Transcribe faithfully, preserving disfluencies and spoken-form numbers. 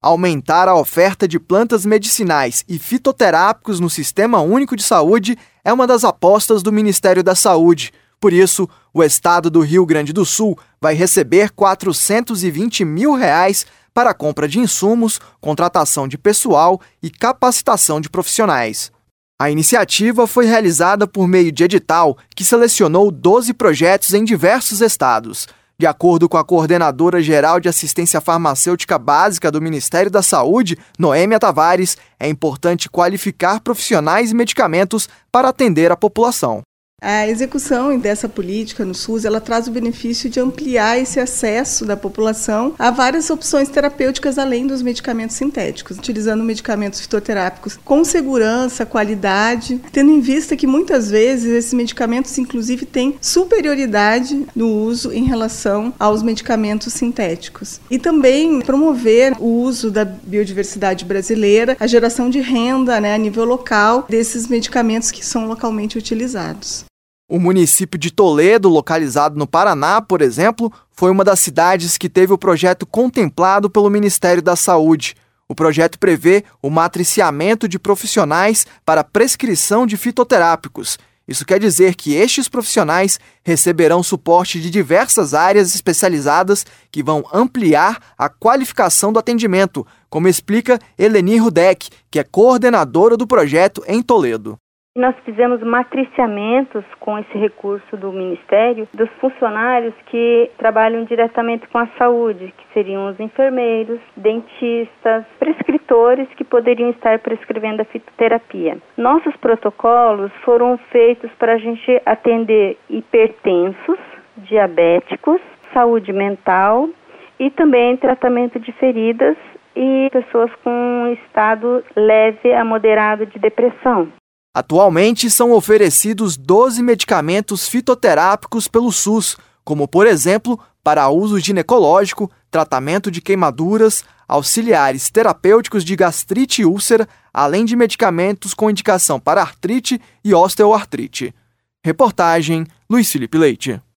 Aumentar a oferta de plantas medicinais e fitoterápicos no Sistema Único de Saúde é uma das apostas do Ministério da Saúde. Por isso, o estado do Rio Grande do Sul vai receber quatrocentos e vinte mil reais para a compra de insumos, contratação de pessoal e capacitação de profissionais. A iniciativa foi realizada por meio de edital que selecionou doze projetos em diversos estados. De acordo com a coordenadora geral de assistência farmacêutica básica do Ministério da Saúde, Noêmia Tavares, é importante qualificar profissionais e medicamentos para atender a população. A execução dessa política no SUS, ela traz o benefício de ampliar esse acesso da população a várias opções terapêuticas além dos medicamentos sintéticos, utilizando medicamentos fitoterápicos com segurança, qualidade, tendo em vista que muitas vezes esses medicamentos inclusive têm superioridade no uso em relação aos medicamentos sintéticos. E também promover o uso da biodiversidade brasileira, a geração de renda, né, a nível local desses medicamentos que são localmente utilizados. O município de Toledo, localizado no Paraná, por exemplo, foi uma das cidades que teve o projeto contemplado pelo Ministério da Saúde. O projeto prevê o matriciamento de profissionais para prescrição de fitoterápicos. Isso quer dizer que estes profissionais receberão suporte de diversas áreas especializadas que vão ampliar a qualificação do atendimento, como explica Eleni Rudek, que é coordenadora do projeto em Toledo. Nós fizemos matriciamentos com esse recurso do Ministério dos funcionários que trabalham diretamente com a saúde, que seriam os enfermeiros, dentistas, prescritores que poderiam estar prescrevendo a fitoterapia. Nossos protocolos foram feitos para a gente atender hipertensos, diabéticos, saúde mental e também tratamento de feridas e pessoas com um estado leve a moderado de depressão. Atualmente são oferecidos doze medicamentos fitoterápicos pelo SUS, como, por exemplo, para uso ginecológico, tratamento de queimaduras, auxiliares terapêuticos de gastrite e úlcera, além de medicamentos com indicação para artrite e osteoartrite. Reportagem Luiz Felipe Leite.